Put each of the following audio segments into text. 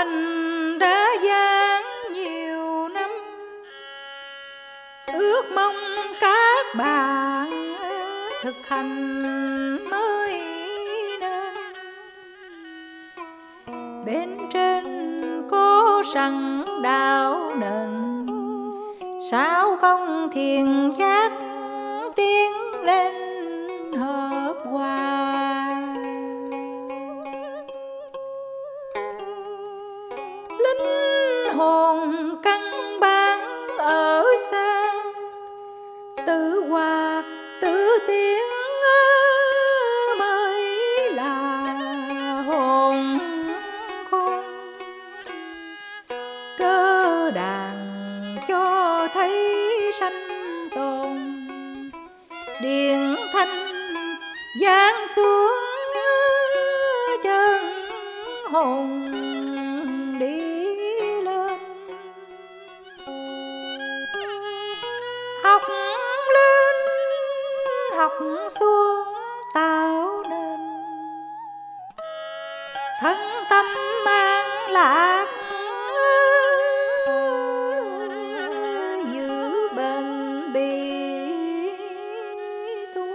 anh đã dang nhiều năm, ước mong các bạn thực hành mới nên. Bên trên có sẵn đạo nền, sao không thiền giác tiến lên hợp hòa. Linh hồn căn bản ở xa, tự hoạt tự tiến mới là hồn khôn. Cơ đàn cho thấy sanh tồn, điện thanh giáng xuống chân hồn đi lên. Học lên học xuống tạo nên thân tâm an lạc, giữ bền bỉ tu.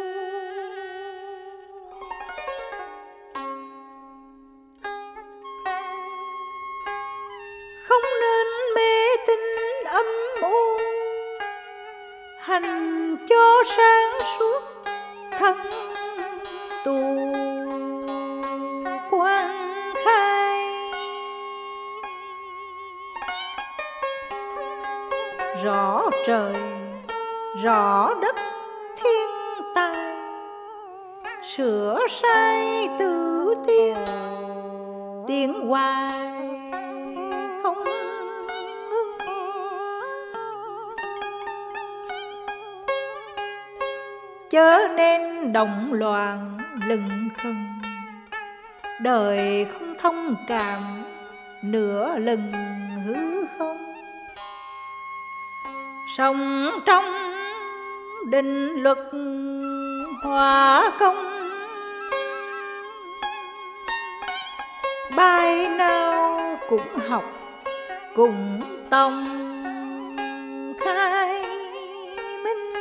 Không nên mê tín âm u, hành cho sáng suốt thân tu quang khai. Rõ trời rõ đất thiên tài, sửa sai tự tiến, tiến hoài không ngưng. Chớ nên động loạn lừng khừng, đời không thông cảm nửa lần hư không. Sống trong định luật hòa công, bài nào cũng học cũng tông khai minh.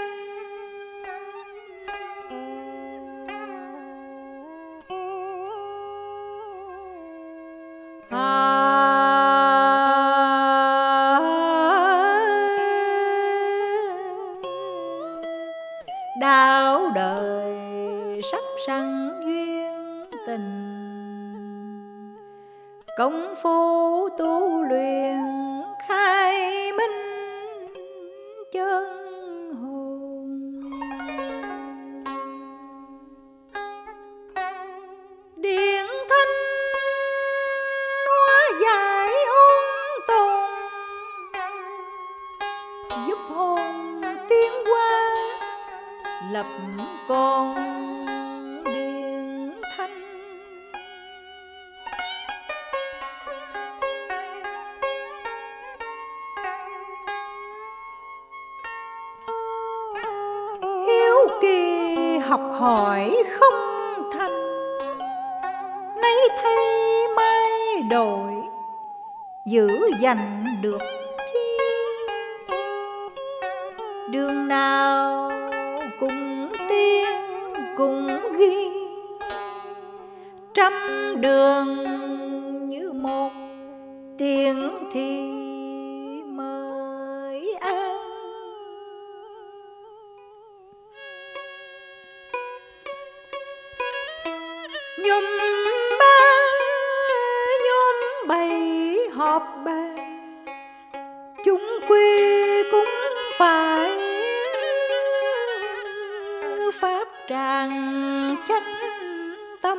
Đạo đời sắp sẵn duyên tình, công phu tu luyện khai minh chân hồn. Điện thanh hóa giải ôn tồn, giúp hồn tiến qua lập con điện thanh. Hiếu kỳ học hỏi không thành, nay thay mai đổi giữ dành được chi. Đường nào cùng tiên cùng ghi, trăm đường như một tiếng thì mới an. Nhôm ba nhôm bảy họp bàn, chúng quy cũng phải pháp tràng chánh tâm.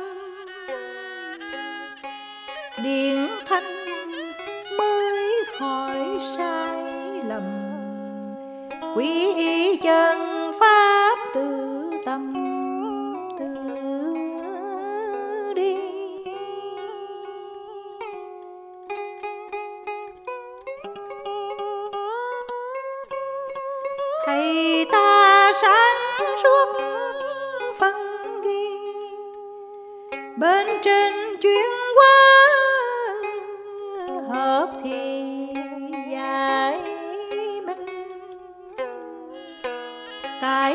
Điện thanh mới khỏi sai lầm, quý y chân pháp tự tâm tự đi. Thầy ta sáng suốt phân ghi, bên trên chuyên qua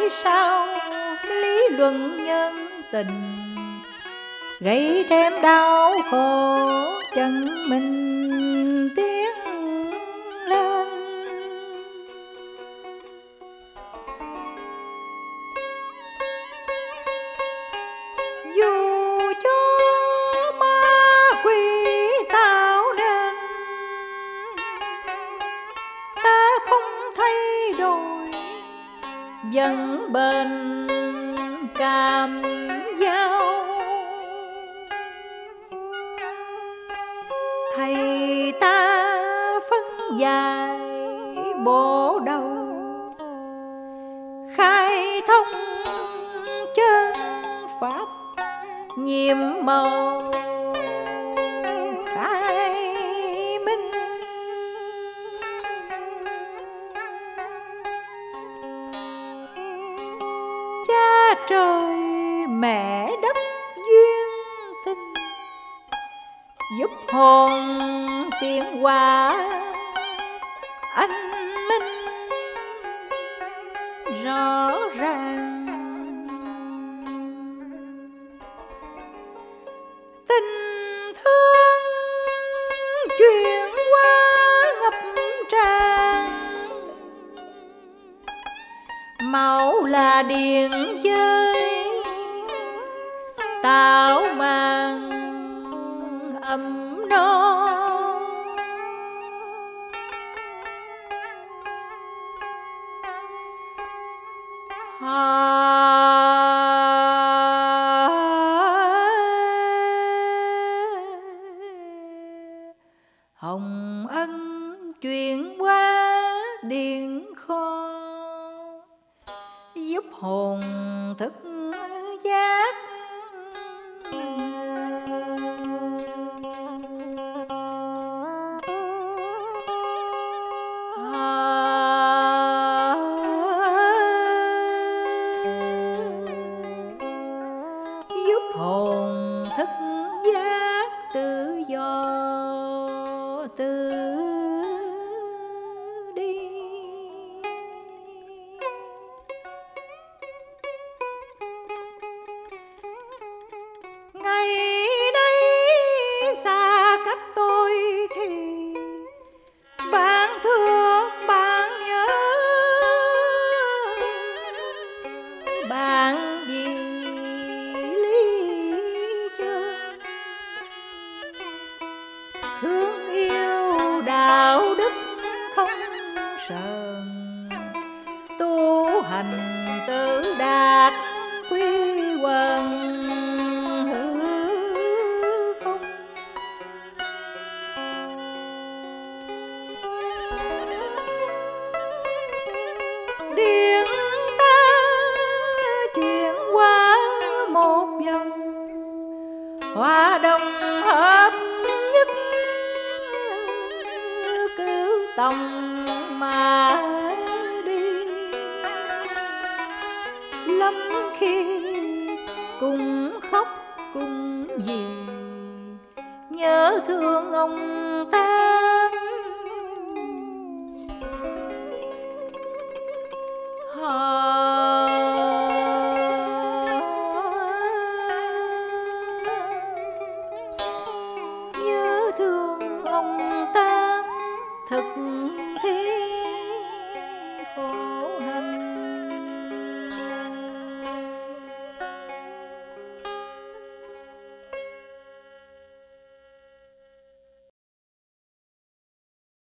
sao lý luận nhân tình, gây thêm đau khổ chân mình tiến lên. Dù cho ma quỷ tạo nên, ta không thay đổi, vẫn bền cam giao. Thầy ta phân dài bộ đầu, khai thông chân pháp nhiệm màu khai minh. Cha trời mẹ đất duyên tình, giúp hồn tiến hóa anh minh rõ ràng. Tình thương chuyển qua ngập tràn, máu là điện giới tạo màn ấm no. Hồng ân chuyển qua điện kho, giúp hồn thức giác. Giúp hồn thức giác tự do tự đi. Ngày nay xa cách tôi thì bạn thương bạn nhớ, bạn vì lý chân thương yêu đạo đức không sờn, tu hành tự đạt quy quần hư không. Điện ta chuyển qua một vòng, hòa đồng hợp nhất cứu tòng mà đi. Lắm khi cùng khóc cùng gì, nhớ thương ông Tám. Nhớ thương ông Tám thật